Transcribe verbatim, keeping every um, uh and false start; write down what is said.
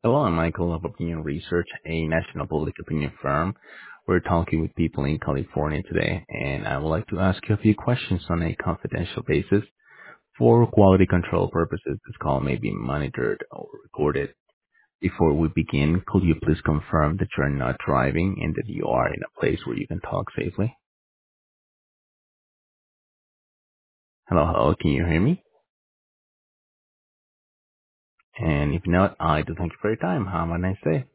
Hello, I'm Michael of Opinion Research, a national public opinion firm. We're talking with people in California today, and I would like to ask you a few questions on a confidential basis. For quality control purposes, this call may be monitored or recorded. Before we begin, could you please confirm that you're not driving and that you are in a place where you can talk safely? Hello, hello, can you hear me? And if not, I do thank you for your time. Have a nice day.